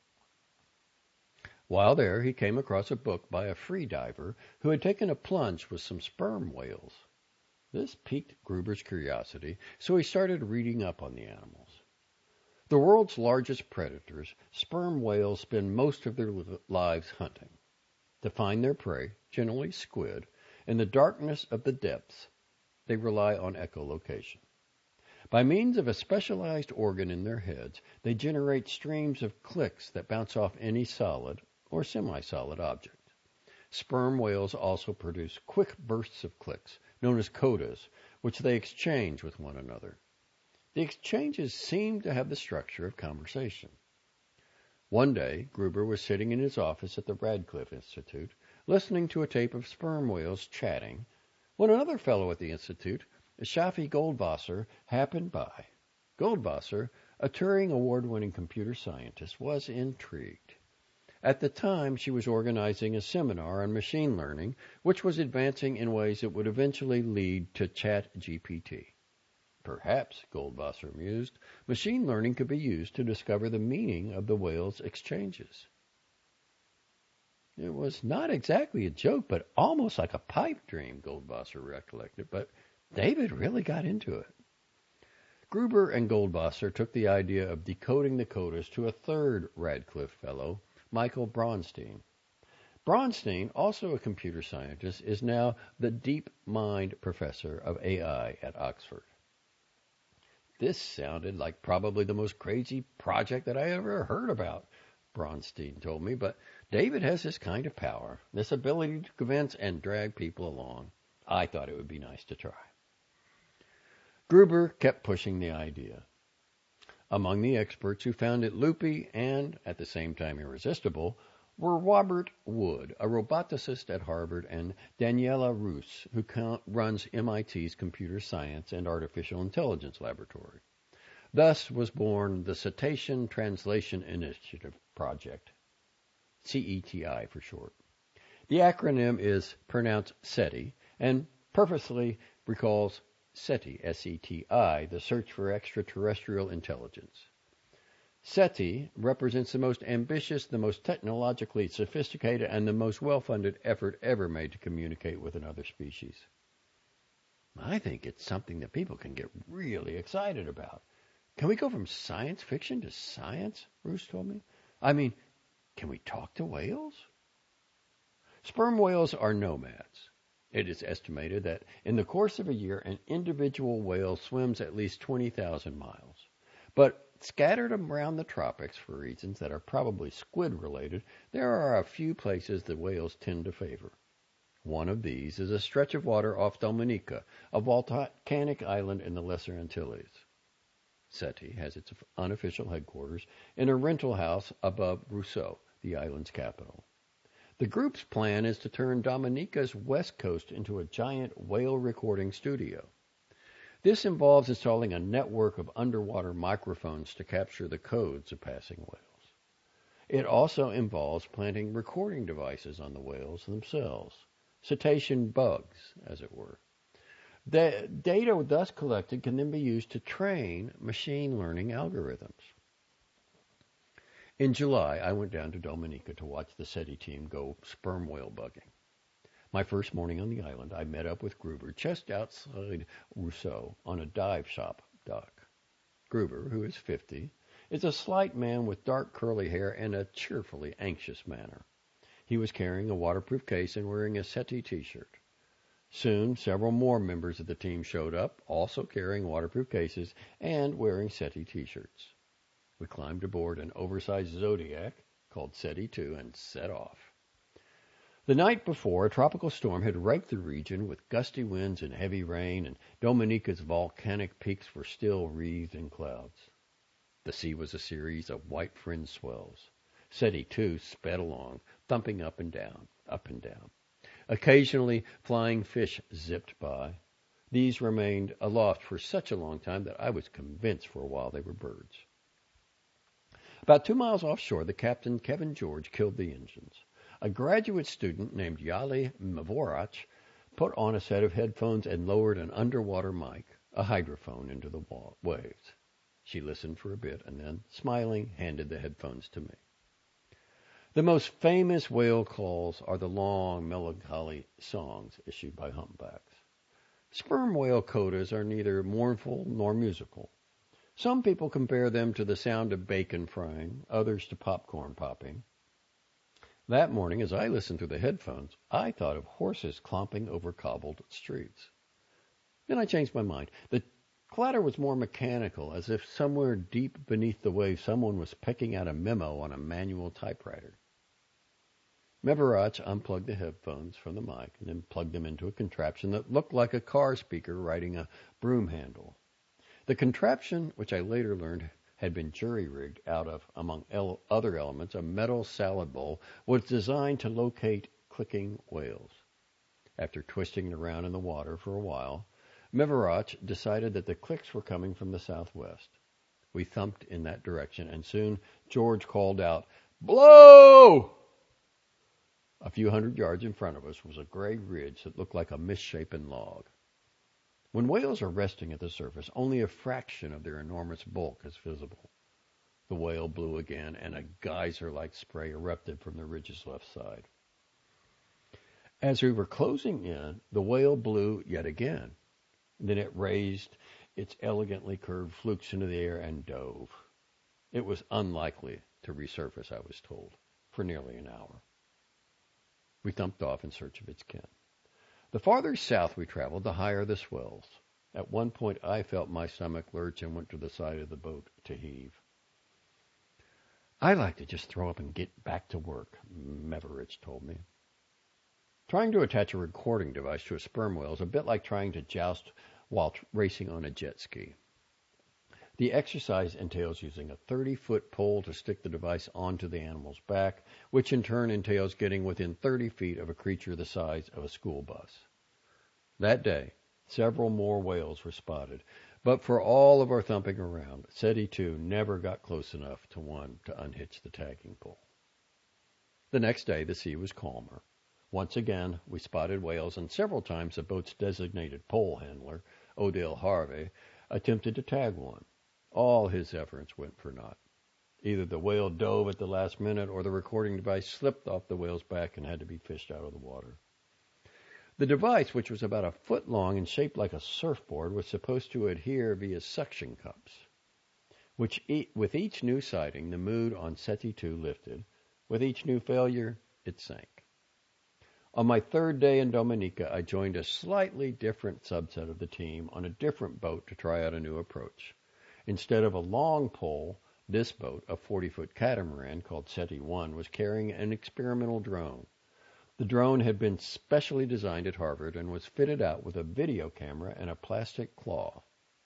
While there, he came across a book by a free diver who had taken a plunge with some sperm whales. This piqued Gruber's curiosity, so he started reading up on the animals. The world's largest predators, sperm whales spend most of their lives hunting. To find their prey, generally squid, in the darkness of the depths, they rely on echolocation. By means of a specialized organ in their heads, they generate streams of clicks that bounce off any solid or semi-solid object. Sperm whales also produce quick bursts of clicks, known as codas, which they exchange with one another. The exchanges seem to have the structure of conversation. One day, Gruber was sitting in his office at the Radcliffe Institute, listening to a tape of sperm whales chatting, when another fellow at the Institute, Shafi Goldwasser, happened by. Goldwasser, a Turing Award-winning computer scientist, was intrigued. At the time, she was organizing a seminar on machine learning, which was advancing in ways that would eventually lead to ChatGPT. Perhaps, Goldwasser mused, machine learning could be used to discover the meaning of the whales' exchanges. It was not exactly a joke, but almost like a pipe dream, Goldwasser recollected, but David really got into it. Gruber and Goldwasser took the idea of decoding the coders to a third Radcliffe Fellow, Michael Bronstein. Bronstein, also a computer scientist, is now the DeepMind professor of AI at Oxford. This sounded like probably the most crazy project that I ever heard about, Bronstein told me, but David has this kind of power, this ability to convince and drag people along. I thought it would be nice to try. Gruber kept pushing the idea. Among the experts who found it loopy and, at the same time, irresistible were Robert Wood, a roboticist at Harvard, and Daniela Rus, who runs MIT's Computer Science and Artificial Intelligence Laboratory. Thus was born the Cetacean Translation Initiative Project, CETI for short. The acronym is pronounced SETI and purposely recalls SETI, S-E-T-I, the search for extraterrestrial intelligence. SETI represents the most ambitious, the most technologically sophisticated, and the most well-funded effort ever made to communicate with another species. I think it's something that people can get really excited about. Can we go from science fiction to science? Bruce told me. I mean, can we talk to whales? Sperm whales are nomads. It is estimated that in the course of a year, an individual whale swims at least 20,000 miles. But scattered around the tropics for reasons that are probably squid-related, there are a few places the whales tend to favor. One of these is a stretch of water off Dominica, a volcanic island in the Lesser Antilles. SETI has its unofficial headquarters in a rental house above Roseau, the island's capital. The group's plan is to turn Dominica's west coast into a giant whale recording studio. This involves installing a network of underwater microphones to capture the codes of passing whales. It also involves planting recording devices on the whales themselves, cetacean bugs, as it were. The data thus collected can then be used to train machine learning algorithms. In July, I went down to Dominica to watch the SETI team go sperm whale bugging. My first morning on the island, I met up with Gruber just outside Roseau on a dive shop dock. Gruber, who is 50, is a slight man with dark curly hair and a cheerfully anxious manner. He was carrying a waterproof case and wearing a SETI t-shirt. Soon, several more members of the team showed up, also carrying waterproof cases and wearing SETI t-shirts. We climbed aboard an oversized Zodiac called SETI-2 and set off. The night before, a tropical storm had raked the region with gusty winds and heavy rain, and Dominica's volcanic peaks were still wreathed in clouds. The sea was a series of white-fringed swells. SETI-2 sped along, thumping up and down, up and down. Occasionally, flying fish zipped by. These remained aloft for such a long time that I was convinced for a while they were birds. About 2 miles offshore, the captain, Kevin George, killed the engines. A graduate student named Yali Mavorac put on a set of headphones and lowered an underwater mic, a hydrophone, into the waves. She listened for a bit and then, smiling, handed the headphones to me. The most famous whale calls are the long, melancholy songs issued by humpbacks. Sperm whale codas are neither mournful nor musical. Some people compare them to the sound of bacon frying, others to popcorn popping. That morning, as I listened through the headphones, I thought of horses clomping over cobbled streets. Then I changed my mind. The clatter was more mechanical, as if somewhere deep beneath the waves someone was pecking out a memo on a manual typewriter. Mavorac unplugged the headphones from the mic and then plugged them into a contraption that looked like a car speaker riding a broom handle. The contraption, which I later learned had been jury-rigged out of, among other elements, a metal salad bowl, was designed to locate clicking whales. After twisting it around in the water for a while, Mavorac decided that the clicks were coming from the southwest. We thumped in that direction, and soon George called out, "Blow!" A few hundred yards in front of us was a gray ridge that looked like a misshapen log. When whales are resting at the surface, only a fraction of their enormous bulk is visible. The whale blew again, and a geyser-like spray erupted from the ridge's left side. As we were closing in, the whale blew yet again. Then it raised its elegantly curved flukes into the air and dove. It was unlikely to resurface, I was told, for nearly an hour. We thumped off in search of its kin. The farther south we traveled, the higher the swells. At one point, I felt my stomach lurch and went to the side of the boat to heave. I like to just throw up and get back to work, Meveridge told me. Trying to attach a recording device to a sperm whale is a bit like trying to joust while racing on a jet ski. The exercise entails using a 30-foot pole to stick the device onto the animal's back, which in turn entails getting within 30 feet of a creature the size of a school bus. That day, several more whales were spotted, but for all of our thumping around, SETI 2 never got close enough to one to unhitch the tagging pole. The next day, the sea was calmer. Once again, we spotted whales, and several times the boat's designated pole handler, Odell Harvey, attempted to tag one. All his efforts went for naught. Either the whale dove at the last minute, or the recording device slipped off the whale's back and had to be fished out of the water. The device, which was about a foot long and shaped like a surfboard, was supposed to adhere via suction cups, with each new sighting, the mood on SETI 2 lifted. With each new failure, it sank. On my third day in Dominica, I joined a slightly different subset of the team on a different boat to try out a new approach. Instead of a long pole, this boat, a 40-foot catamaran called SETI 1, was carrying an experimental drone. The drone had been specially designed at Harvard and was fitted out with a video camera and a plastic claw.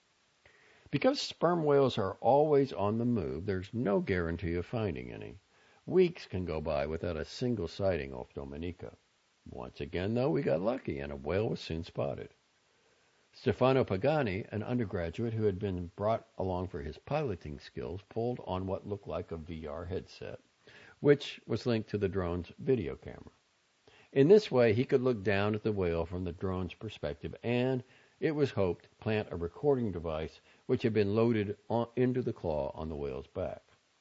Because sperm whales are always on the move, there's no guarantee of finding any. Weeks can go by without a single sighting off Dominica. Once again, though, we got lucky, and a whale was soon spotted. Stefano Pagani, an undergraduate who had been brought along for his piloting skills, pulled on what looked like a VR headset, which was linked to the drone's video camera. In this way, he could look down at the whale from the drone's perspective and, it was hoped, plant a recording device which had been loaded into the claw on the whale's back.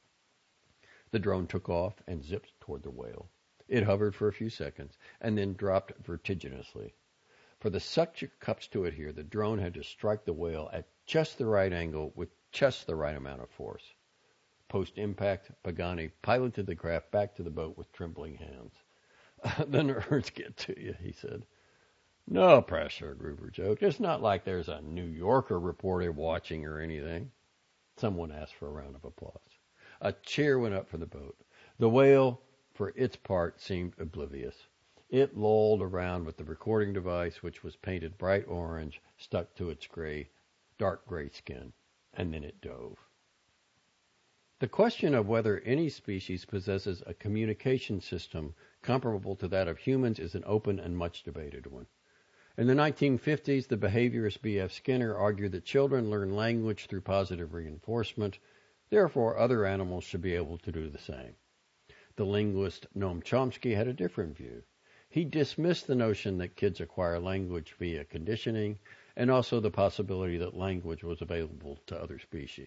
The drone took off and zipped toward the whale. It hovered for a few seconds and then dropped vertiginously. For the suction cups to adhere, the drone had to strike the whale at just the right angle with just the right amount of force. Post-impact, Pagani piloted the craft back to the boat with trembling hands. The nerves get to you, he said. No pressure, Gruber joked. It's not like there's a New Yorker reporter watching or anything. Someone asked for a round of applause. A cheer went up from the boat. The whale, for its part, seemed oblivious. It lolled around with the recording device, which was painted bright orange, stuck to its dark gray skin, and then it dove. The question of whether any species possesses a communication system comparable to that of humans is an open and much debated one. In the 1950s, the behaviorist B.F. Skinner argued that children learn language through positive reinforcement, therefore other animals should be able to do the same. The linguist Noam Chomsky had a different view. He dismissed the notion that kids acquire language via conditioning and also the possibility that language was available to other species.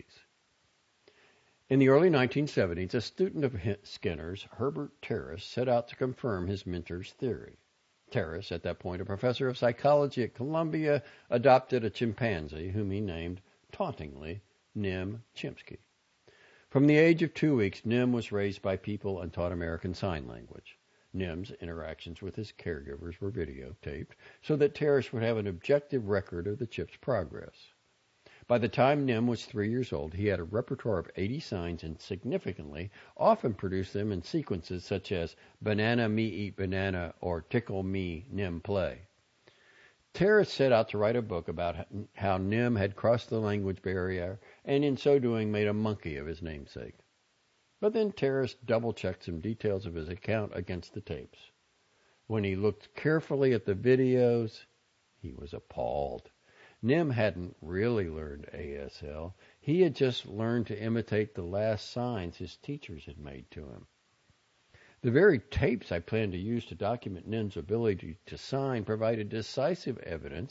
In the early 1970s, a student of Skinner's, Herbert Terrace, set out to confirm his mentor's theory. Terrace, at that point a professor of psychology at Columbia, adopted a chimpanzee whom he named, tauntingly, Nim Chimpsky. From the age of 2 weeks, Nim was raised by people and taught American Sign Language. Nim's interactions with his caregivers were videotaped so that Terrace would have an objective record of the chip's progress. By the time Nim was 3 years old, he had a repertoire of 80 signs and significantly often produced them in sequences such as banana me eat banana or tickle me Nim play. Terrace set out to write a book about how Nim had crossed the language barrier and in so doing made a monkey of his namesake. But then Terrace double-checked some details of his account against the tapes. When he looked carefully at the videos, he was appalled. Nim hadn't really learned ASL. He had just learned to imitate the last signs his teachers had made to him. The very tapes I planned to use to document Nim's ability to sign provided decisive evidence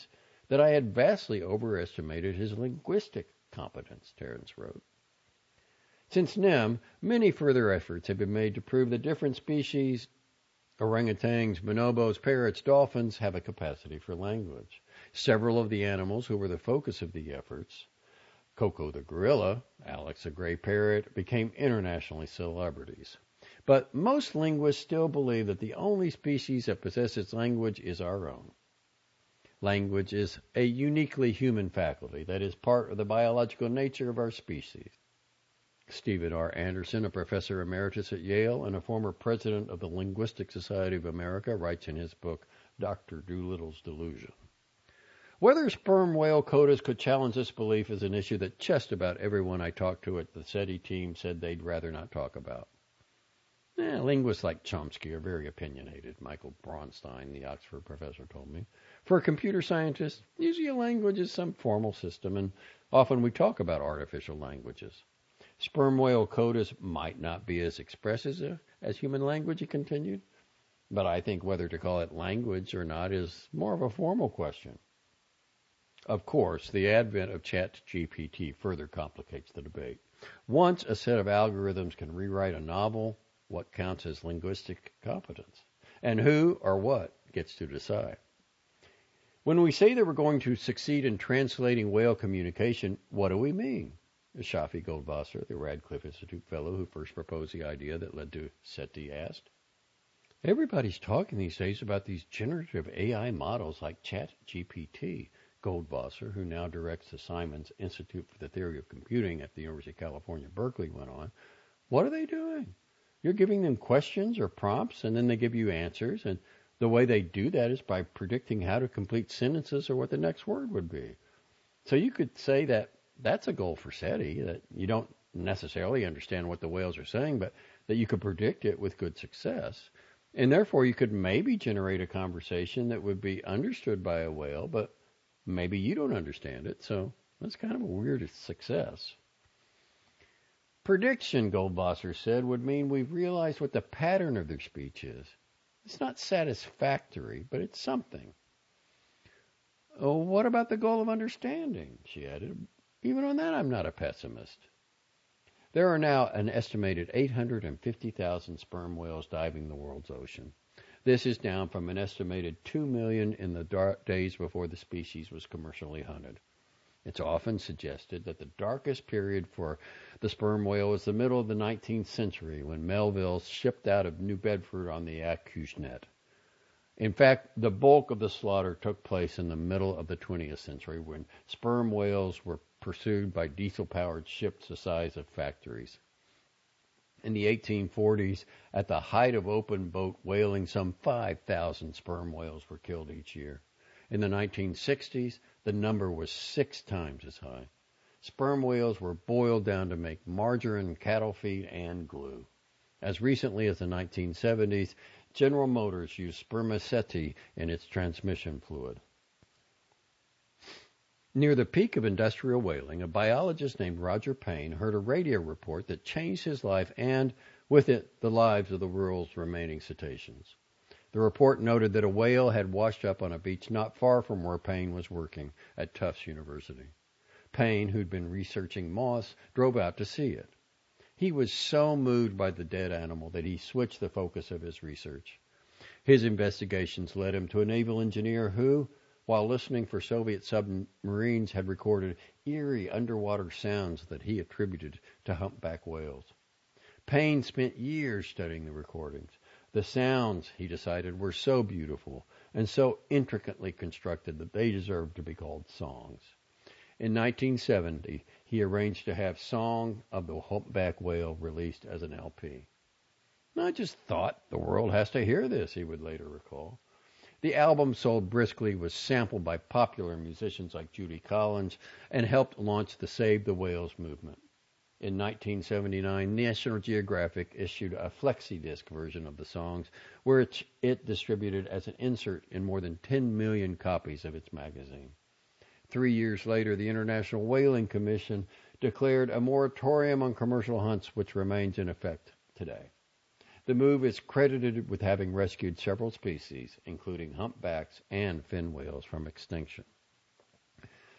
that I had vastly overestimated his linguistic competence, Terence wrote. Since NEM, many further efforts have been made to prove that different species, orangutans, bonobos, parrots, dolphins, have a capacity for language. Several of the animals who were the focus of the efforts, Coco the gorilla, Alex the gray parrot, became internationally celebrities. But most linguists still believe that the only species that possesses language is our own. Language is a uniquely human faculty that is part of the biological nature of our species. Stephen R. Anderson, a professor emeritus at Yale and a former president of the Linguistic Society of America, writes in his book, Dr. Doolittle's Delusion. Whether sperm whale quotas could challenge this belief is an issue that just about everyone I talked to at the SETI team said they'd rather not talk about. Linguists like Chomsky are very opinionated, Michael Braunstein, the Oxford professor, told me. For a computer scientist, usually a language is some formal system, and often we talk about artificial languages. Sperm whale quotas might not be as expressive as human language, he continued, but I think whether to call it language or not is more of a formal question. Of course, the advent of ChatGPT further complicates the debate. Once a set of algorithms can rewrite a novel, what counts as linguistic competence? And who or what gets to decide? When we say that we're going to succeed in translating whale communication, what do we mean? Shafi Goldwasser, the Radcliffe Institute fellow who first proposed the idea that led to SETI, asked. Everybody's talking these days about these generative AI models like ChatGPT. Goldwasser, who now directs the Simons Institute for the Theory of Computing at the University of California, Berkeley, went on. What are they doing? You're giving them questions or prompts, and then they give you answers, and the way they do that is by predicting how to complete sentences or what the next word would be. So you could say that that's a goal for SETI, that you don't necessarily understand what the whales are saying, but that you could predict it with good success. And therefore, you could maybe generate a conversation that would be understood by a whale, but maybe you don't understand it, so that's kind of a weird success. Prediction, Goldwasser said, would mean we've realized what the pattern of their speech is. It's not satisfactory, but it's something. Oh, what about the goal of understanding? She added. Even on that, I'm not a pessimist. There are now an estimated 850,000 sperm whales diving the world's ocean. This is down from an estimated 2 million in the days before the species was commercially hunted. It's often suggested that the darkest period for the sperm whale was the middle of the 19th century when Melville shipped out of New Bedford on the Acushnet. In fact, the bulk of the slaughter took place in the middle of the 20th century when sperm whales were pursued by diesel-powered ships the size of factories. In the 1840s, at the height of open boat whaling, some 5,000 sperm whales were killed each year. In the 1960s, the number was 6 times as high. Sperm whales were boiled down to make margarine, cattle feed, and glue. As recently as the 1970s, General Motors used spermaceti in its transmission fluid. Near the peak of industrial whaling, a biologist named Roger Payne heard a radio report that changed his life and, with it, the lives of the world's remaining cetaceans. The report noted that a whale had washed up on a beach not far from where Payne was working at Tufts University. Payne, who'd been researching moths, drove out to see it. He was so moved by the dead animal that he switched the focus of his research. His investigations led him to a naval engineer who, while listening for Soviet submarines, had recorded eerie underwater sounds that he attributed to humpback whales. Payne spent years studying the recordings. The sounds, he decided, were so beautiful and so intricately constructed that they deserved to be called songs. In 1970, he arranged to have Song of the Humpback Whale released as an LP. I just thought the world has to hear this, he would later recall. The album sold briskly, was sampled by popular musicians like Judy Collins, and helped launch the Save the Whales movement. In 1979, National Geographic issued a flexi-disc version of the songs, which it distributed as an insert in more than 10 million copies of its magazine. 3 years later, the International Whaling Commission declared a moratorium on commercial hunts, which remains in effect today. The move is credited with having rescued several species, including humpbacks and fin whales, from extinction.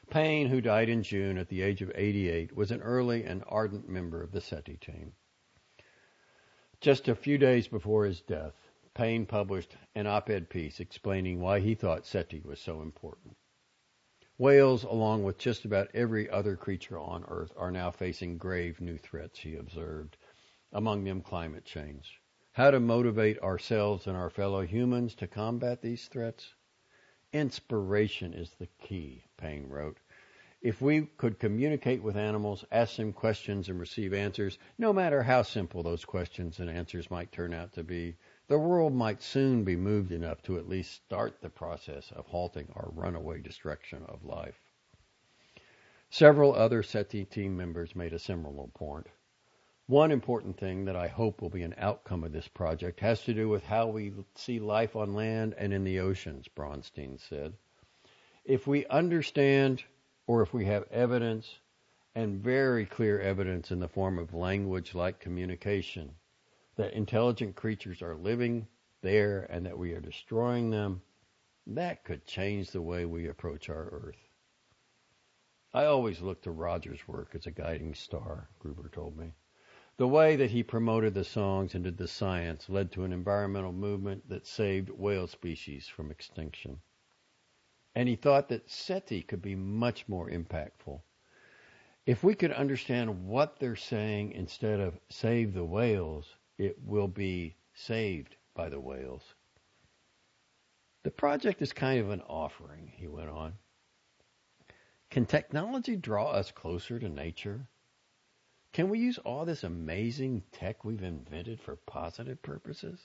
Payne, who died in June at the age of 88, was an early and ardent member of the SETI team. Just a few days before his death, Payne published an op-ed piece explaining why he thought SETI was so important. Whales, along with just about every other creature on Earth, are now facing grave new threats, he observed, among them climate change. How to motivate ourselves and our fellow humans to combat these threats? Inspiration is the key, Payne wrote. If we could communicate with animals, ask them questions, and receive answers, no matter how simple those questions and answers might turn out to be, the world might soon be moved enough to at least start the process of halting our runaway destruction of life. Several other SETI team members made a similar point. One important thing that I hope will be an outcome of this project has to do with how we see life on land and in the oceans, Bronstein said. If we understand, or if we have evidence, and very clear evidence in the form of language-like communication, that intelligent creatures are living there and that we are destroying them, that could change the way we approach our Earth. I always look to Roger's work as a guiding star, Gruber told me. The way that he promoted the songs and did the science led to an environmental movement that saved whale species from extinction. And he thought that SETI could be much more impactful. If we could understand what they're saying instead of save the whales, it will be saved by the whales. The project is kind of an offering, he went on. Can technology draw us closer to nature? Can we use all this amazing tech we've invented for positive purposes?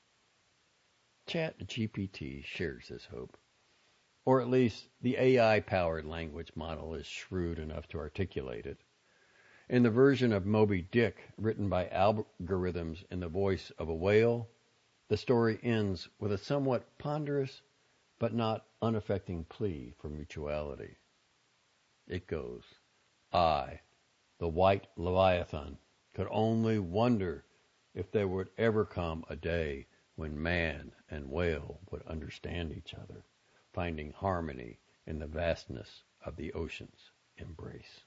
ChatGPT shares this hope. Or at least the AI-powered language model is shrewd enough to articulate it. In the version of Moby Dick, written by algorithms in the voice of a whale, the story ends with a somewhat ponderous but not unaffecting plea for mutuality. It goes, I, the white Leviathan, could only wonder if there would ever come a day when man and whale would understand each other, finding harmony in the vastness of the ocean's embrace.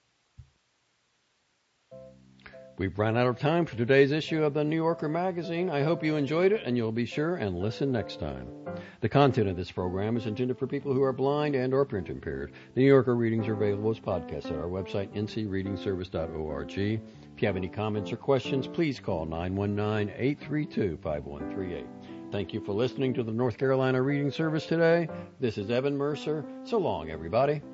We've run out of time for today's issue of the New Yorker magazine. I hope you enjoyed it, and you'll be sure and listen next time. The content of this program is intended for people who are blind and or print impaired. The New Yorker readings are available as podcasts at our website, ncreadingservice.org. If you have any comments or questions, please call 919-832-5138. Thank you for listening to the North Carolina Reading Service today. This is Evan Mercer. So long, everybody.